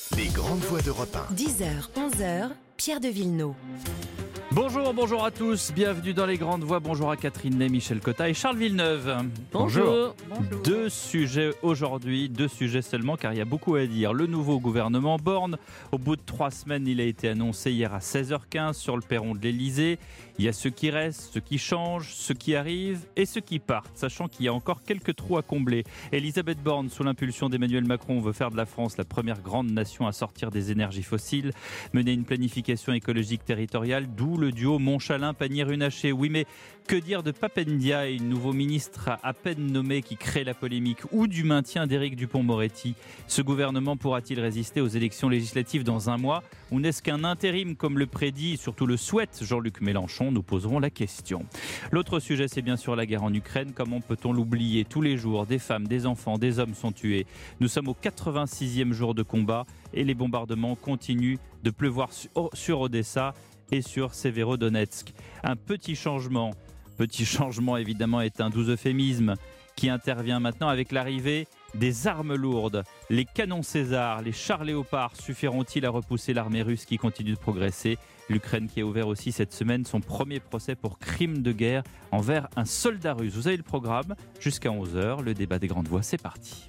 Les grandes voix d'Europe 1. 10h, 11h, Pierre de Villeneuve. Bonjour à tous, bienvenue dans les grandes voix. Bonjour à Catherine Ney, Michel Cotta et Charles Villeneuve. Bonjour. Deux sujets aujourd'hui, deux sujets seulement car il y a beaucoup à dire. Le nouveau gouvernement Borne, au bout de 3 semaines, il a été annoncé hier à 16h15 sur le perron de l'Elysée. Il y a ceux qui restent, ceux qui changent, ceux qui arrivent et ceux qui partent, sachant qu'il y a encore quelques trous à combler. Elisabeth Borne, sous l'impulsion d'Emmanuel Macron, veut faire de la France la première grande nation à sortir des énergies fossiles, mener une planification écologique territoriale, d'où le duo Montchalin-Pannier-Runacher. Oui, mais que dire de Pape Ndiaye, nouveau ministre à peine nommé qui crée la polémique, ou du maintien d'Éric Dupond-Moretti? Ce gouvernement pourra-t-il résister aux élections législatives dans un mois, ou n'est-ce qu'un intérim comme le prédit, surtout le souhaite Jean-Luc Mélenchon? Nous poserons la question. L'autre sujet, c'est bien sûr la guerre en Ukraine. Comment peut-on l'oublier? Tous les jours, des femmes, des enfants, des hommes sont tués. Nous sommes au 86e jour de combat et les bombardements continuent de pleuvoir sur Odessa et sur Severodonetsk. Un petit changement évidemment est un doux euphémisme qui intervient maintenant avec l'arrivée des armes lourdes. Les canons César, les chars Léopard suffiront-ils à repousser l'armée russe qui continue de progresser? L'Ukraine qui a ouvert aussi cette semaine son premier procès pour crime de guerre envers un soldat russe. Vous avez le programme jusqu'à 11h. Le débat des grandes voix, c'est parti.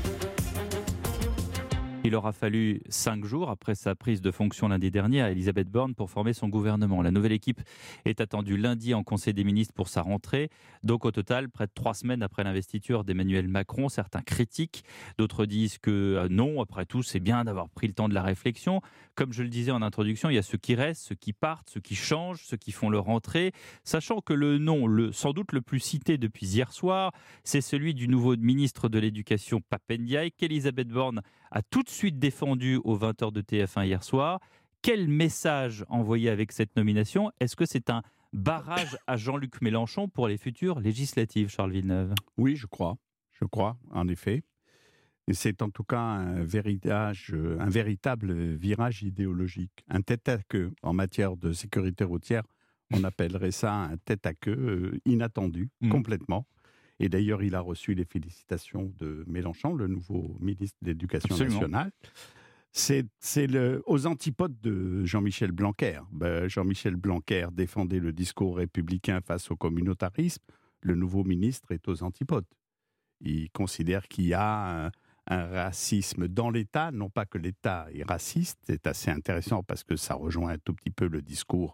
Il aura fallu 5 jours après sa prise de fonction lundi dernier à Elisabeth Borne pour former son gouvernement. La nouvelle équipe est attendue lundi en Conseil des ministres pour sa rentrée. Donc au total, près de 3 semaines après l'investiture d'Emmanuel Macron, certains critiquent, d'autres disent que non, après tout, c'est bien d'avoir pris le temps de la réflexion. Comme je le disais en introduction, il y a ceux qui restent, ceux qui partent, ceux qui changent, ceux qui font leur rentrée. Sachant que le nom, sans doute le plus cité depuis hier soir, c'est celui du nouveau ministre de l'Éducation, Pape Ndiaye, qu'Elisabeth Borne a tout de suite défendu aux 20h de TF1 hier soir. Quel message envoyer avec cette nomination? Est-ce que c'est un barrage à Jean-Luc Mélenchon pour les futures législatives, Charles Villeneuve? Oui, je crois, en effet. Et c'est en tout cas un véritable virage idéologique, un tête-à-queue en matière de sécurité routière. On appellerait ça un tête-à-queue inattendu, complètement. Et d'ailleurs, il a reçu les félicitations de Mélenchon, le nouveau ministre de l'Éducation nationale. C'est aux antipodes de Jean-Michel Blanquer. Jean-Michel Blanquer défendait le discours républicain face au communautarisme. Le nouveau ministre est aux antipodes. Il considère qu'il y a un racisme dans l'État, non pas que l'État est raciste. C'est assez intéressant parce que ça rejoint un tout petit peu le discours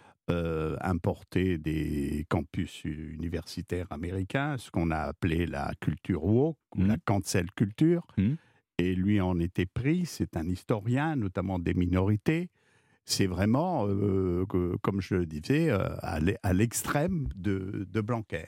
importé des campus universitaires américains, ce qu'on a appelé la culture woke, ou la cancel culture. Et lui en était pris, c'est un historien, notamment des minorités. C'est vraiment, comme je le disais, à l'extrême de Blanquer.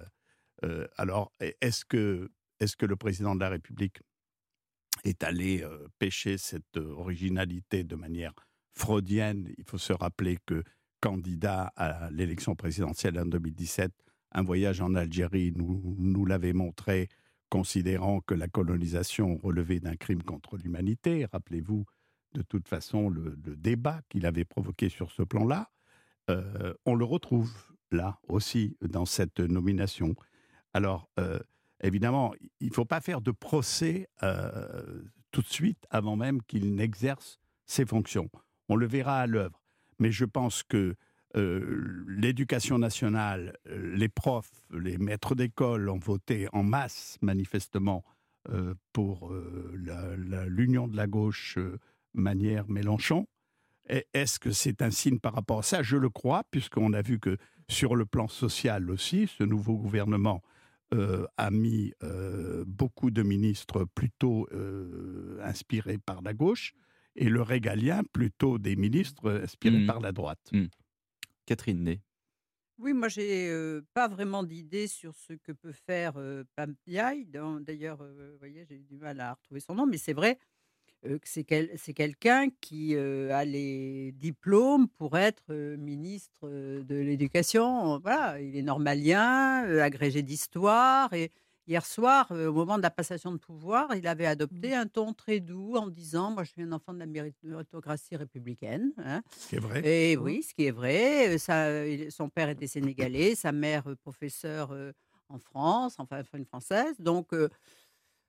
Alors, est-ce que le président de la République est allé pêcher cette originalité de manière freudienne? Il faut se rappeler que candidat à l'élection présidentielle en 2017, un voyage en Algérie nous l'avait montré, considérant que la colonisation relevait d'un crime contre l'humanité. Rappelez-vous, de toute façon, le débat qu'il avait provoqué sur ce plan-là. On le retrouve là aussi, dans cette nomination. Alors, évidemment, il ne faut pas faire de procès tout de suite, avant même qu'il n'exerce ses fonctions. On le verra à l'œuvre. Mais je pense que l'éducation nationale, les profs, les maîtres d'école ont voté en masse, manifestement, pour l'union de la gauche manière Mélenchon. Est-ce que c'est un signe par rapport à ça? Je le crois, puisqu'on a vu que sur le plan social aussi, ce nouveau gouvernement a mis beaucoup de ministres plutôt inspirés par la gauche, et le régalien plutôt des ministres inspirés par la droite. Catherine Ney. Oui, moi, j'ai pas vraiment d'idée sur ce que peut faire Pape Ndiaye. D'ailleurs, vous voyez, j'ai eu du mal à retrouver son nom, mais c'est vrai que c'est quelqu'un qui a les diplômes pour être ministre de l'Éducation. Voilà, il est normalien, agrégé d'histoire. Et hier soir, au moment de la passation de pouvoir, il avait adopté un ton très doux en disant: moi, je suis un enfant de la méritocratie républicaine. Hein. Ce qui est vrai. Et oui, ce qui est vrai. Son père était sénégalais, sa mère professeure en France, enfin une française. Donc,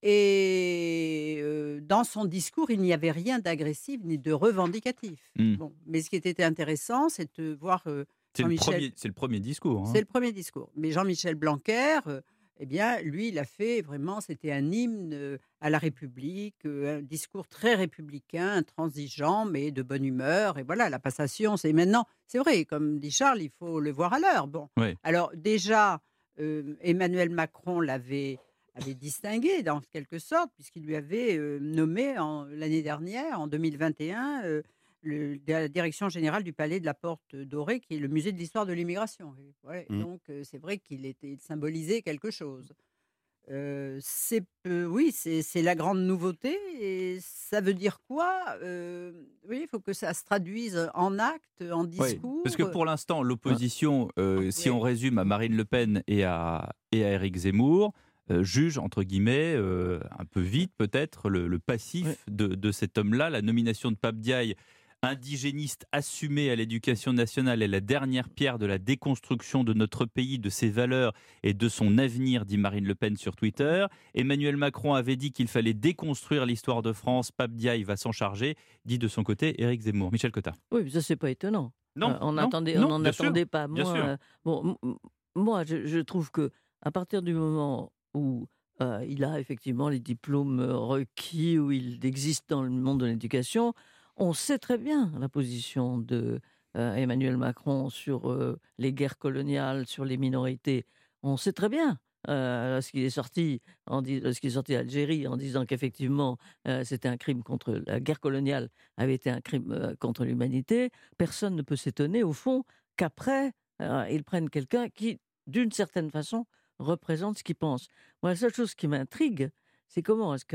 Et dans son discours, il n'y avait rien d'agressif ni de revendicatif. Bon, mais ce qui était intéressant, c'est de voir C'est Jean-Michel. le premier discours. Hein. C'est le premier discours. Mais Jean-Michel Blanquer, eh bien, lui, il a fait vraiment, c'était un hymne à la République, un discours très républicain, intransigeant, mais de bonne humeur. Et voilà, la passation, c'est maintenant. C'est vrai, comme dit Charles, il faut le voir à l'heure. Bon, Oui. alors déjà, Emmanuel Macron avait distingué, dans quelque sorte, puisqu'il lui avait nommé l'année dernière, en 2021, la direction générale du Palais de la Porte Dorée, qui est le musée de l'histoire de l'immigration. Et ouais, donc, c'est vrai qu'il symbolisait quelque chose. Oui, c'est la grande nouveauté. Et ça veut dire quoi Oui, il faut que ça se traduise en actes, en discours. Parce que pour l'instant, l'opposition, si on résume à Marine Le Pen et à Éric Zemmour, juge, entre guillemets, un peu vite peut-être, le passif de cet homme-là. La nomination de Pape Diaye, indigéniste assumé à l'éducation nationale, est la dernière pierre de la déconstruction de notre pays, de ses valeurs et de son avenir, dit Marine Le Pen sur Twitter. Emmanuel Macron avait dit qu'il fallait déconstruire l'histoire de France. Pape Diaye va s'en charger, dit de son côté Éric Zemmour. Michel Cotta. Oui, mais ça, c'est pas étonnant. Non, on non, n'en attendait pas. bien sûr. Moi, je trouve que à partir du moment où il a effectivement les diplômes requis, où il existe dans le monde de l'éducation, on sait très bien la position de Emmanuel Macron sur les guerres coloniales, sur les minorités. On sait très bien lorsqu'il est sorti d'Algérie en disant qu'effectivement c'était un crime contre la guerre coloniale, avait été un crime contre l'humanité. Personne ne peut s'étonner au fond qu'après ils prennent quelqu'un qui, d'une certaine façon, représente ce qu'il pense. Moi, la seule chose qui m'intrigue, c'est comment est-ce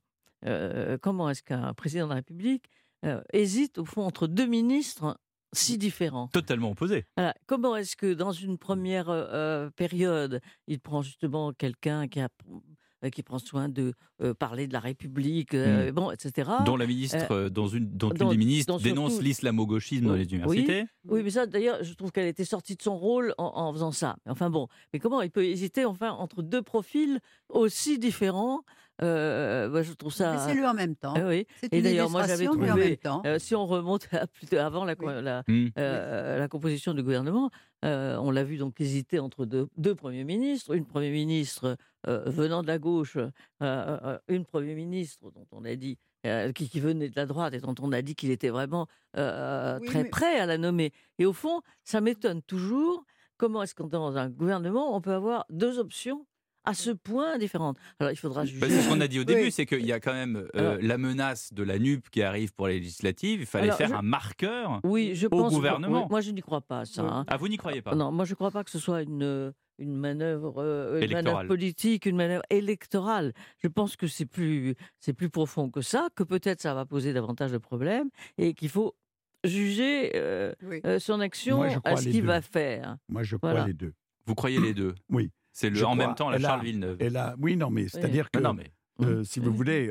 qu'un président de la République hésite au fond entre deux ministres si différents. Totalement opposés. Comment est-ce que dans une première période, il prend justement quelqu'un qui prend soin de parler de la République, etc. Dont la ministre, dont une des ministres dénonce l'islamo-gauchisme dans les universités. Oui, mais ça, d'ailleurs, je trouve qu'elle était sortie de son rôle en faisant ça. Enfin bon, mais comment il peut hésiter entre deux profils aussi différents je trouve ça. Mais c'est lui en même temps. Oui. C'est et une d'ailleurs, moi, j'avais illustration, lui en même trouvé, temps. si on remonte avant la composition du gouvernement, on l'a vu donc hésiter entre deux premiers ministres, une première ministre venant de la gauche, une première ministre dont on a dit qui venait de la droite et dont on a dit qu'il était vraiment très prêt à la nommer. Et au fond, ça m'étonne toujours. Comment est-ce que dans un gouvernement, on peut avoir deux options à ce point différentes? Alors, il faudra juger. C'est ce qu'on a dit au début, c'est qu'il y a quand même la menace de la NUP qui arrive pour les législatives. Il fallait faire un marqueur au gouvernement. Moi, je n'y crois pas, ça. Hein. Ah, vous n'y croyez pas? Non, moi, je ne crois pas que ce soit une manœuvre politique, une manœuvre électorale. Je pense que c'est plus profond que ça, que peut-être ça va poser davantage de problèmes et qu'il faut juger son action à ce qu'il va faire. Moi, je crois les deux. Vous croyez les deux? Oui. C'est même temps la Charles Villeneuve. Oui, non, mais c'est-à-dire que, si vous voulez,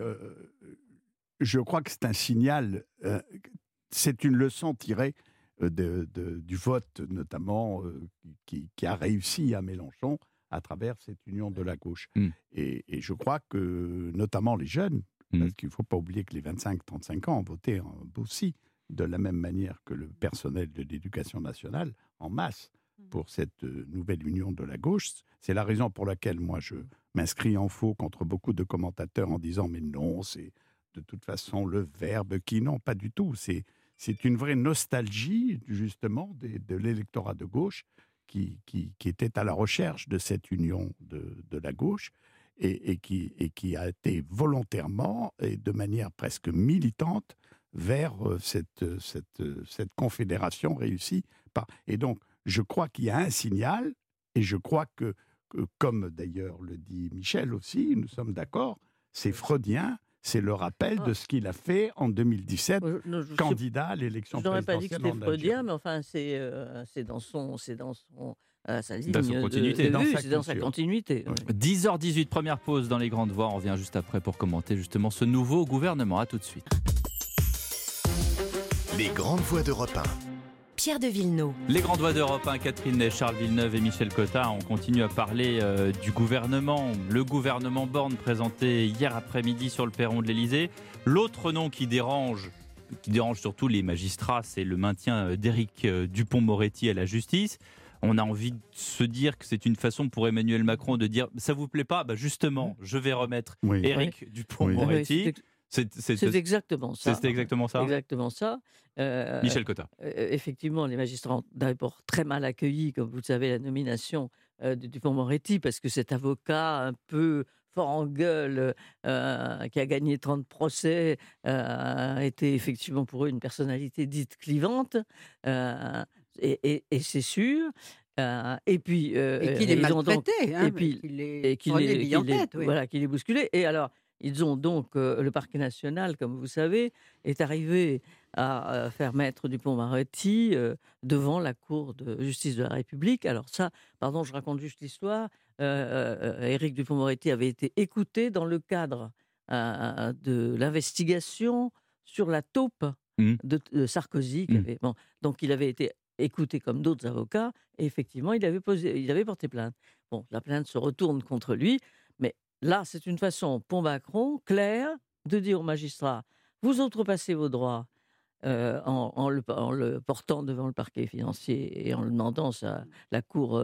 je crois que c'est un signal, c'est une leçon tirée du vote, notamment, qui a réussi à Mélenchon à travers cette union de la gauche. Et je crois que, notamment les jeunes, parce qu'il ne faut pas oublier que les 25-35 ans ont voté aussi de la même manière que le personnel de l'éducation nationale, en masse, pour cette nouvelle union de la gauche. C'est la raison pour laquelle moi je m'inscris en faux contre beaucoup de commentateurs en disant mais non, c'est de toute façon le verbe qui... Non, pas du tout. C'est une vraie nostalgie justement de l'électorat de gauche qui était à la recherche de cette union de la gauche et qui a été volontairement et de manière presque militante vers cette confédération réussie. Et donc, je crois qu'il y a un signal, et je crois que comme d'ailleurs le dit Michel aussi, nous sommes d'accord, c'est freudien, c'est le rappel de ce qu'il a fait en 2017, candidat à l'élection présidentielle. Je n'aurais pas dit que c'était freudien, mais enfin, c'est dans sa ligne de continuité. C'est dans sa continuité. Oui. 10h18, première pause dans les grandes voix. On revient juste après pour commenter justement ce nouveau gouvernement. À tout de suite. Les grandes voix d'Europe 1. Pierre de Villeneuve. Les grands doigts d'Europe 1, Catherine Ney, Charles Villeneuve et Michel Cotta, on continue à parler du gouvernement. Le gouvernement Borne présenté hier après-midi sur le perron de l'Élysée. L'autre nom qui dérange surtout les magistrats, c'est le maintien d'Éric Dupond-Moretti à la justice. On a envie de se dire que c'est une façon pour Emmanuel Macron de dire « ça vous plaît pas ? Justement, je vais remettre Éric Dupond-Moretti ». C'est exactement ça. C'était exactement ça. Exactement ça. Michel Cotta. Effectivement, les magistrats ont d'abord très mal accueilli, comme vous le savez, la nomination de Dupond-Moretti, parce que cet avocat un peu fort en gueule, qui a gagné 30 procès, était effectivement pour eux une personnalité dite clivante. Et c'est sûr. Et puis, et qu'il est maltraité, qu'il est bousculé. Et alors, ils ont donc, le parquet national, comme vous savez, est arrivé à faire mettre Dupond-Moretti devant la Cour de justice de la République. Alors ça, pardon, je raconte juste l'histoire. Éric Dupond-Moretti avait été écouté dans le cadre de l'investigation sur la taupe de Sarkozy. Donc il avait été écouté comme d'autres avocats, et effectivement, il avait porté plainte. Bon, la plainte se retourne contre lui, mais là, c'est une façon pour Macron, claire, de dire aux magistrats, vous outrepassez vos droits en le portant devant le parquet financier et en le demandant à la Cour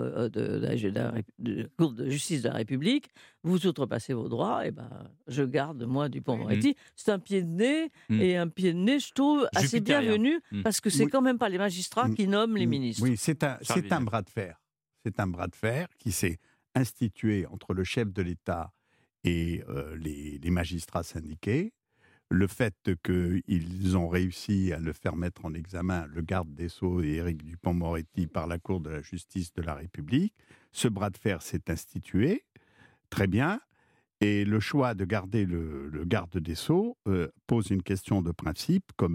de justice de la République, vous outrepassez vos droits, et je garde, moi, Dupond-Moretti. C'est un pied de nez, et un pied de nez, je trouve, assez bienvenu, parce que c'est quand même pas les magistrats qui nomment les ministres. Oui, c'est un bras de fer. C'est un bras de fer qui s'est institué entre le chef de l'État et les magistrats syndiqués. Le fait qu'ils ont réussi à le faire mettre en examen, le garde des Sceaux et Éric Dupond-Moretti, par la Cour de la justice de la République, ce bras de fer s'est institué, très bien, et le choix de garder le garde des Sceaux pose une question de principe, comme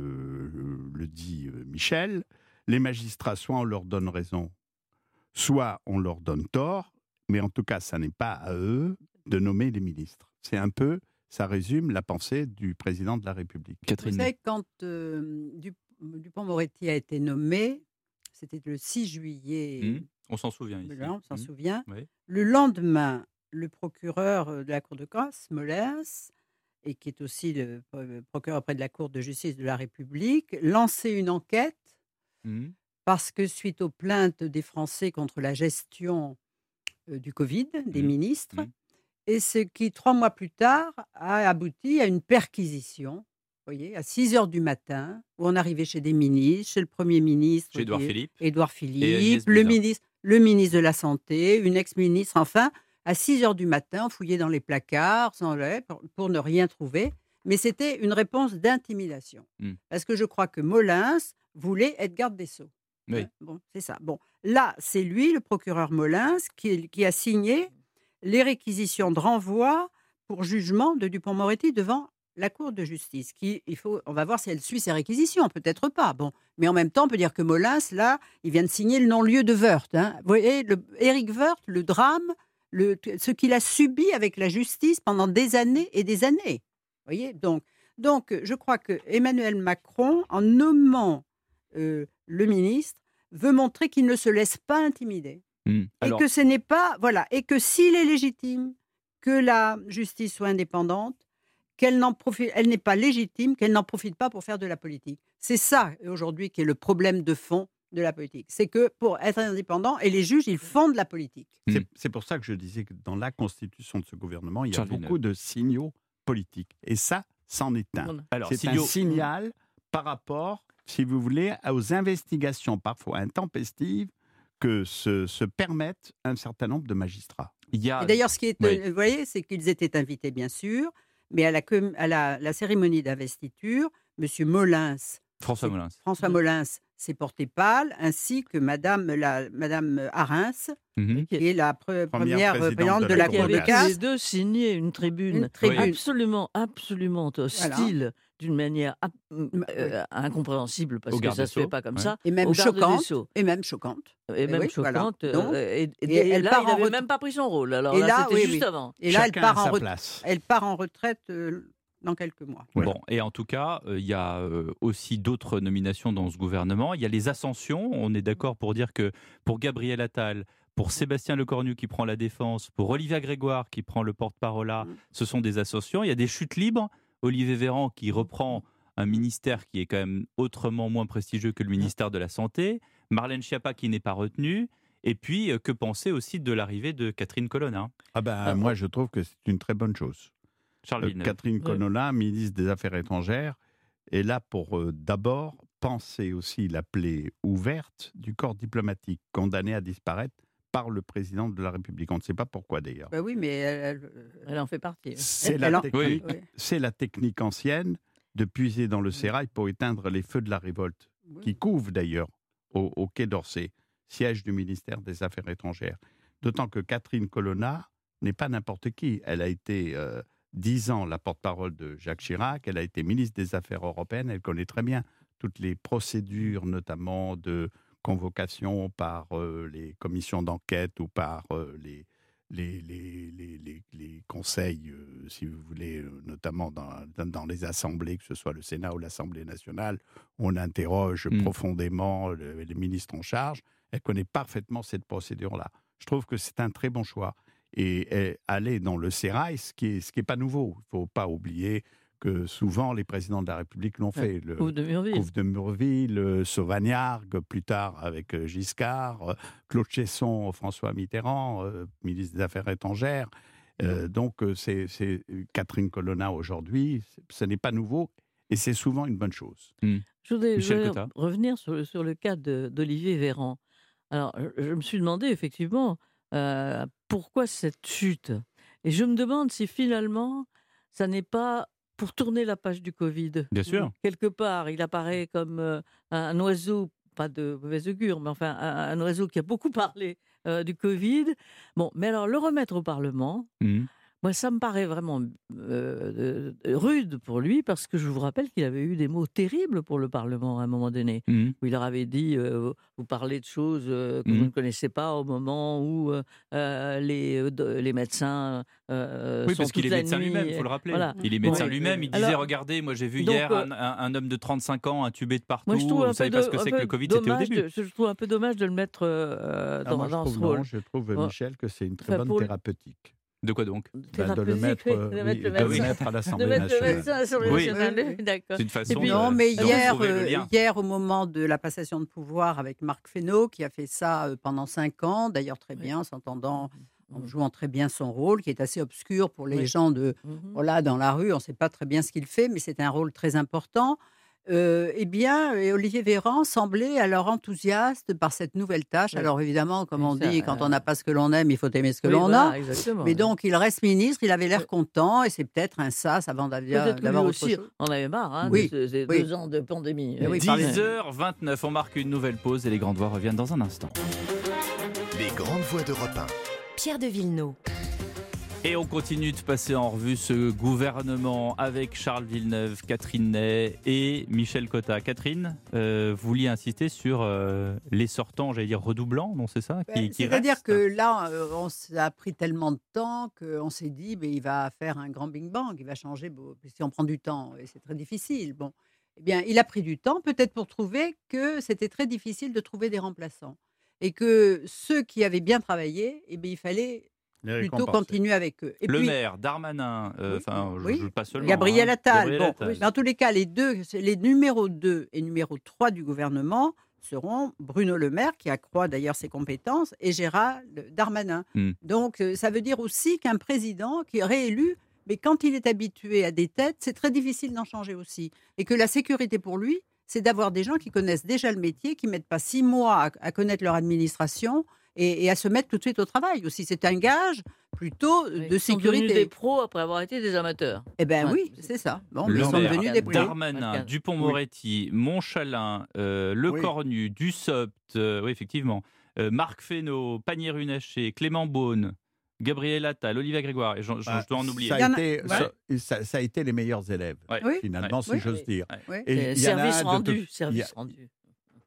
le dit Michel. Les magistrats, soit on leur donne raison, soit on leur donne tort, mais en tout cas, ça n'est pas à eux de nommer les ministres. C'est un peu... Ça résume la pensée du président de la République. Catherine. Vous savez, quand Dupond-Moretti a été nommé, c'était le 6 juillet. On s'en souvient ici. On s'en souvient. Oui. Le lendemain, le procureur de la Cour de grâce, Mollens, et qui est aussi le procureur auprès de la Cour de justice de la République, lançait une enquête parce que suite aux plaintes des Français contre la gestion du Covid, des ministres, et ce qui, 3 mois plus tard, a abouti à une perquisition, vous voyez, à 6 heures du matin, où on arrivait chez des ministres, chez le Premier ministre, chez Édouard Philippe, le ministre de la Santé, une ex-ministre, enfin, à 6 heures du matin, on fouillait dans les placards pour ne rien trouver. Mais c'était une réponse d'intimidation. Parce que je crois que Mollens voulait être garde des Sceaux. Oui. Bon, c'est ça. Bon, là, c'est lui, le procureur Mollens, qui a signé les réquisitions de renvoi pour jugement de Dupond-Moretti devant la Cour de justice. On va voir si elle suit ces réquisitions, peut-être pas. Bon, mais en même temps, on peut dire que Mollens, là, il vient de signer le non-lieu de Woerth. Vous voyez, Éric Woerth, le drame, ce qu'il a subi avec la justice pendant des années et des années. Vous voyez, donc, je crois que Emmanuel Macron, en nommant le ministre, veut montrer qu'il ne se laisse pas intimider. Et que ce n'est pas, et que s'il est légitime que la justice soit indépendante, elle n'est pas légitime, qu'elle n'en profite pas pour faire de la politique. C'est ça aujourd'hui qui est le problème de fond de la politique. C'est que pour être indépendant, et les juges, ils font de la politique. C'est pour ça que je disais que dans la constitution de ce gouvernement, il y a beaucoup de signaux politiques. Et ça, c'en est un. C'est un signal par rapport, si vous voulez, aux investigations parfois intempestives que se permettent un certain nombre de magistrats. Et d'ailleurs, ce qui est, vous voyez, c'est qu'ils étaient invités, bien sûr, mais à la cérémonie d'investiture, M. François Mollens s'est porté pâle, ainsi que Madame Arens, qui est la première présidente de la Cour de casse. Les deux signaient une tribune. Absolument hostile, d'une manière incompréhensible, parce que ça ne se fait pas comme ça. Et même choquante. Et même choquante. Et là, il n'avait même pas pris son rôle. Alors là, c'était juste avant. Et là, elle part en retraite dans quelques mois. Ouais. Bon, et en tout cas, il y a aussi d'autres nominations dans ce gouvernement. Il y a les ascensions. On est d'accord pour dire que pour Gabriel Attal, pour Sébastien Lecornu qui prend la défense, pour Olivia Grégoire qui prend le porte-parole là, ce sont des ascensions. Il y a des chutes libres. Olivier Véran qui reprend un ministère qui est quand même autrement moins prestigieux que le ministère de la Santé. Marlène Schiappa qui n'est pas retenue. Et puis, que penser aussi de l'arrivée de Catherine Colonna? Moi, je trouve que c'est une très bonne chose. Charles Villeneuve. Catherine Colonna, ministre des Affaires étrangères, est là pour d'abord penser aussi la plaie ouverte du corps diplomatique, condamné à disparaître par le président de la République. On ne sait pas pourquoi d'ailleurs. Bah oui, mais Elle en fait partie. C'est la technique ancienne de puiser dans le sérail pour éteindre les feux de la révolte, qui couvent d'ailleurs au Quai d'Orsay, siège du ministère des Affaires étrangères. D'autant que Catherine Colonna n'est pas n'importe qui. Elle a été 10 ans la porte-parole de Jacques Chirac, elle a été ministre des Affaires européennes, elle connaît très bien toutes les procédures, notamment de convocation par les commissions d'enquête ou par les conseils, si vous voulez, notamment dans les assemblées, que ce soit le Sénat ou l'Assemblée nationale, où on interroge profondément les ministres en charge. Elle connaît parfaitement cette procédure-là. Je trouve que c'est un très bon choix. Et aller dans le sérail, ce qui est pas nouveau. Il ne faut pas oublier que souvent les présidents de la République l'ont fait. Le Couve de Murville, Sauvagnargues, plus tard avec Giscard, Claude Chesson, François Mitterrand, ministre des Affaires étrangères. Donc c'est Catherine Colonna aujourd'hui, ce n'est pas nouveau et c'est souvent une bonne chose. Je voudrais revenir sur le cas d'Olivier Véran. Alors, je me suis demandé effectivement pourquoi cette chute. Et je me demande si finalement, ça n'est pas pour tourner la page du Covid. Bien sûr. Quelque part, il apparaît comme un oiseau, pas de mauvais augure, mais enfin un oiseau qui a beaucoup parlé du Covid. Bon, mais alors le remettre au Parlement, moi ça me paraît vraiment rude pour lui, parce que je vous rappelle qu'il avait eu des mots terribles pour le Parlement à un moment donné, où il leur avait dit vous parlez de choses que vous ne connaissez pas au moment où les médecins oui, parce qu'il est médecin lui-même, il faut le rappeler. Voilà. Il est médecin lui-même, il disait regardez, moi j'ai vu hier un homme de 35 ans intubé de partout, vous ne savez pas ce que c'est que le Covid, c'était au début. Je trouve un peu dommage de le mettre dans ce rôle. Je trouve, Michel, que c'est une très bonne thérapeutique. De quoi donc? De le mettre à l'Assemblée nationale. D'accord. C'est une façon mais hier, au moment de la passation de pouvoir avec Marc Fesneau, qui a fait ça pendant 5 ans, d'ailleurs très bien, s'entendant, en jouant très bien son rôle, qui est assez obscur pour les gens dans la rue, on ne sait pas très bien ce qu'il fait, mais c'est un rôle très important. Olivier Véran semblait alors enthousiaste par cette nouvelle tâche. Alors évidemment, comme on dit, quand on n'a pas ce que l'on aime, il faut aimer ce que l'on a. Mais donc, il reste ministre, il avait l'air content, et c'est peut-être un sas avant d'avoir aussi. On avait marre de ces 2 ans de pandémie. 10h29, on marque une nouvelle pause et les grandes voix reviennent dans un instant. Les grandes voix d'Europe 1. Pierre de Villeneuve. Et on continue de passer en revue ce gouvernement avec Charles Villeneuve, Catherine Ney et Michel Cotta. Catherine, vous vouliez insister sur les sortants, j'allais dire redoublants, non, c'est ça C'est-à-dire que là, ça a pris tellement de temps qu'on s'est dit il va faire un grand Big Bang, il va changer, si on prend du temps, et c'est très difficile. Bon, eh bien, il a pris du temps, peut-être pour trouver que c'était très difficile de trouver des remplaçants. Et que ceux qui avaient bien travaillé, il fallait plutôt continuer avec eux. Et le maire, Darmanin, pas seulement. Gabriel Attal. Dans tous les cas, les numéros 2 et numéro 3 du gouvernement seront Bruno Le Maire, qui accroît d'ailleurs ses compétences, et Gérald Darmanin. Donc, ça veut dire aussi qu'un président qui est réélu, mais quand il est habitué à des têtes, c'est très difficile d'en changer aussi. Et que la sécurité pour lui, c'est d'avoir des gens qui connaissent déjà le métier, qui ne mettent pas 6 mois à connaître leur administration, et à se mettre tout de suite au travail aussi. C'est un gage plutôt de sécurité. Ils sont devenus des pros après avoir été des amateurs. Eh bien oui, c'est ça. Bon, ils sont devenus des pros. Darmanin, Dupond-Moretti, Montchalin, Lecornu, Dussopt, effectivement, Marc Fesneau, Pannier-Runacher, Clément Beaune, Gabriel Attal, Olivia Grégoire, et je dois en oublier. Ça a été les meilleurs élèves, finalement, si j'ose dire. Et service rendu.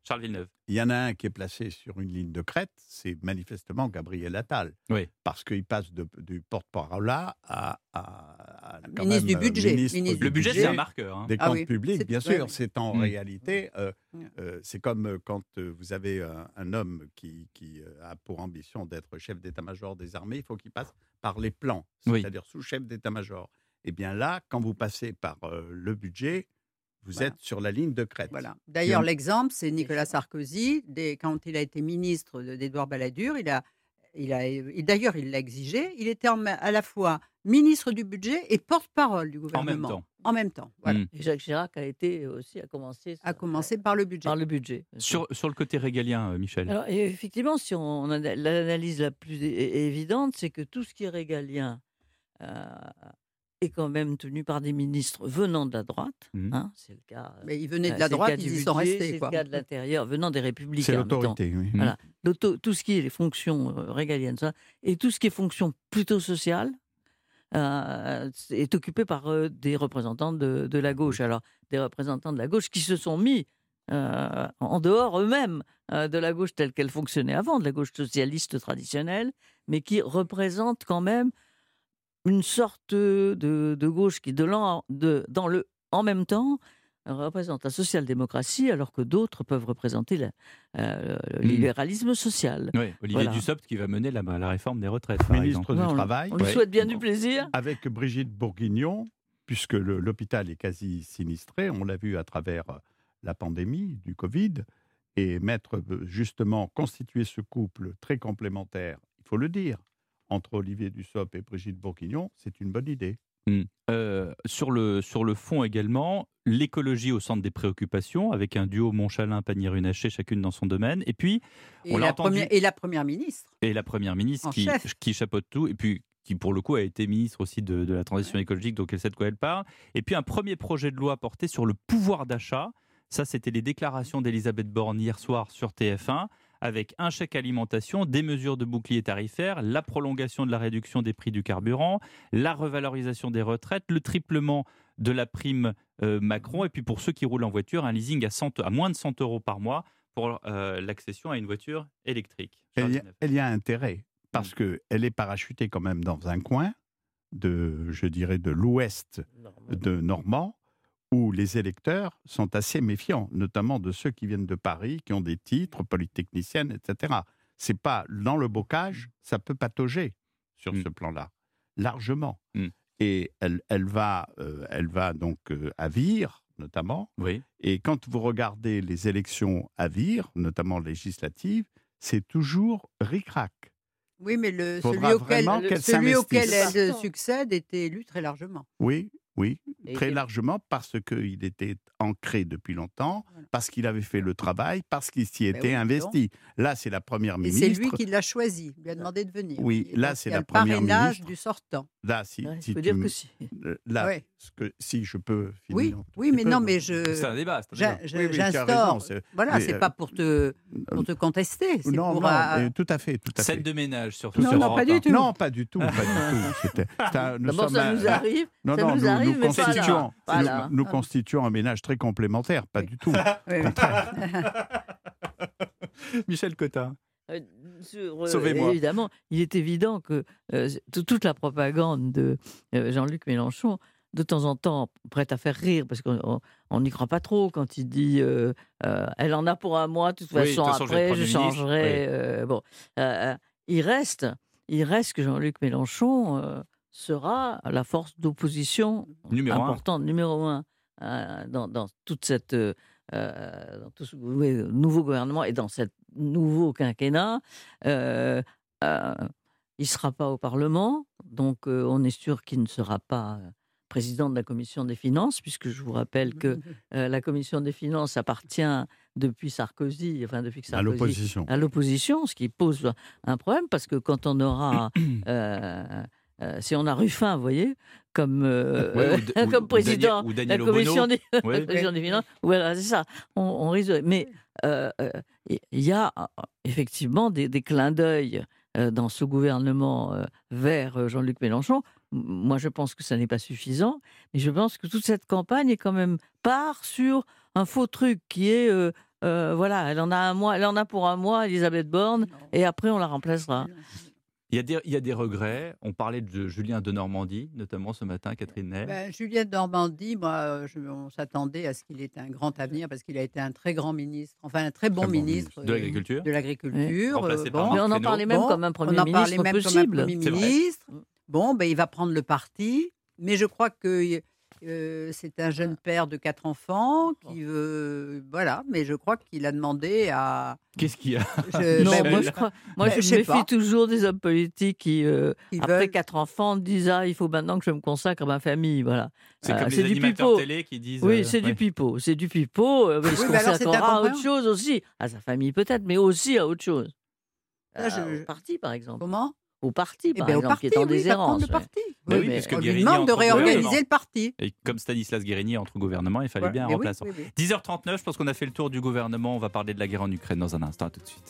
Charles Villeneuve. Il y en a un qui est placé sur une ligne de crête, c'est manifestement Gabriel Attal. Oui. Parce qu'il passe du porte-parole là à ministre du budget. Le budget, c'est un marqueur. Hein. Des comptes publics, bien sûr. Oui. C'est en réalité, c'est comme quand vous avez un homme qui a pour ambition d'être chef d'état-major des armées, il faut qu'il passe par les plans, c'est-à-dire sous-chef d'état-major. Et bien là, quand vous passez par le budget, vous êtes sur la ligne de crête. Voilà. D'ailleurs, l'exemple, c'est Nicolas Sarkozy. Quand il a été ministre d'Édouard Balladur, d'ailleurs, il l'a exigé. Il était à la fois ministre du budget et porte-parole du gouvernement. En même temps. Voilà. Et Jacques Chirac a commencé par le budget. Par le budget. Sur le côté régalien, Michel. Alors, effectivement, si on a l'analyse la plus évidente, c'est que tout ce qui est régalien est quand même tenu par des ministres venant de la droite. Hein, c'est le cas. Mais ils venaient de la droite, ils y sont restés. C'est le cas de l'intérieur, venant des Républicains. C'est l'autorité, oui. Voilà. Tout ce qui est les fonctions régaliennes, ça, et tout ce qui est fonctions plutôt sociales, est occupé par des représentants de la gauche. Alors, des représentants de la gauche qui se sont mis en dehors eux-mêmes de la gauche telle qu'elle fonctionnait avant, de la gauche socialiste traditionnelle, mais qui représentent quand même une sorte de gauche qui, en même temps, représente la social-démocratie, alors que d'autres peuvent représenter le libéralisme social. Oui, Olivier Dussopt qui va mener la réforme des retraites, par ministre exemple. du Travail. On lui souhaite bien du plaisir. Avec Brigitte Bourguignon, puisque l'hôpital est quasi sinistré, on l'a vu à travers la pandémie du Covid, et constituer ce couple très complémentaire, il faut le dire, entre Olivier Dussopt et Brigitte Bourguignon, c'est une bonne idée. Sur le fond également, l'écologie au centre des préoccupations, avec un duo Montchalin-Pannier-Runacher, chacune dans son domaine. Et puis, la Première ministre. Et la Première ministre qui chapeaute tout, et puis qui pour le coup a été ministre aussi de la transition écologique, donc elle sait de quoi elle parle. Et puis un premier projet de loi porté sur le pouvoir d'achat. Ça, c'était les déclarations d'Elisabeth Borne hier soir sur TF1, avec un chèque alimentation, des mesures de bouclier tarifaire, la prolongation de la réduction des prix du carburant, la revalorisation des retraites, le triplement de la prime Macron, et puis pour ceux qui roulent en voiture, un leasing à moins de 100 € par mois pour l'accession à une voiture électrique. Elle y a intérêt, parce qu'elle est parachutée quand même dans un coin de l'ouest de Normand, où les électeurs sont assez méfiants, notamment de ceux qui viennent de Paris, qui ont des titres, polytechniciennes, etc. C'est pas dans le bocage, ça peut patauger sur ce plan-là, largement. Et elle va donc à Vire, notamment. Oui. Et quand vous regardez les élections à Vire, notamment législatives, c'est toujours ric-rac. Oui, mais celui auquel elle succède était élu très largement. Oui, très largement, parce qu'il était ancré depuis longtemps, parce qu'il avait fait le travail, parce qu'il s'y était investi. Là, c'est la Première ministre. Et c'est lui qui l'a choisi, lui a demandé de venir. Oui, et là, donc, c'est la Première ministre. Le parrainage du sortant. Là, je peux dire que si. Là, si je peux finir. Oui, mais non, mais c'est un débat. J'instaure. Voilà, c'est pas pour te contester. C'est non, tout à fait. Scène de ménage, surtout. Non, pas du tout. Non, pas du tout. D'abord, ça nous arrive. Nous constituons un ménage très complémentaire, pas du tout. Michel Cotin. Sauvez-moi. Évidemment, il est évident que toute la propagande de Jean-Luc Mélenchon, de temps en temps, prête à faire rire, parce qu'on n'y croit pas trop quand il dit elle en a pour un mois, de toute façon, après, je changerai. Il reste que Jean-Luc Mélenchon sera la force d'opposition importante, numéro un, dans toute cette... dans tout ce nouveau gouvernement et dans ce nouveau quinquennat. Il ne sera pas au Parlement, donc on est sûr qu'il ne sera pas président de la Commission des Finances, puisque je vous rappelle que la Commission des Finances appartient depuis Sarkozy, à l'opposition, ce qui pose un problème, parce que quand on aura... si on a Ruffin, vous voyez, comme président ou de la Commission des Finances, voilà, c'est ça, on risque. Mais il y a effectivement des clins d'œil dans ce gouvernement vers Jean-Luc Mélenchon. Moi, je pense que ça n'est pas suffisant, mais je pense que toute cette campagne est quand même part sur un faux truc qui est voilà, elle en a pour un mois, Elisabeth Borne, Non. et après on la remplacera. Il y a des regrets. On parlait de Julien Denormandie, notamment ce matin, Catherine Ney. Ben, Julien Denormandie, moi, on s'attendait à ce qu'il ait un grand avenir parce qu'il a été un très grand ministre, enfin un très bon ministre De l'agriculture. de l'agriculture. Remplacé par Mais on en Marc parlait même Bon, comme un on Premier en parlait ministre même possible. comme un Premier C'est vrai. ministre. Bon, ben, il va prendre le parti, mais je crois que c'est un jeune père de 4 enfants qui veut, voilà, mais je crois qu'il a demandé à. Qu'est-ce qu'il y a Non, Michel. moi Ben, je je me sais pas. méfie toujours des hommes politiques qui, Qui après veulent- 4 enfants, disent il faut maintenant que je me consacre à ma famille. Voilà. C'est comme c'est les du animateurs pipeau. télé qui disent. Oui, c'est ouais. du pipeau. C'est du pipeau. Il se Oui, mais alors, c'est consacrera à autre incompréhensible. chose aussi. À sa famille peut-être, mais aussi à autre chose. Là, je- Au parti, par exemple. Comment Au parti, Eh par ben, au exemple, parti, qui est en oui, il va prendre déshérence. le parti. Mais Oui, oui, mais puisque On lui Guérini demande de entre réorganiser gouvernement. le parti. Et comme Stanislas Guérini entre gouvernement, il fallait bien un Mais oui, remplaçant. oui, oui. 10h39, je pense qu'on a fait le tour du gouvernement. On va parler de la guerre en Ukraine dans un instant. À tout de suite.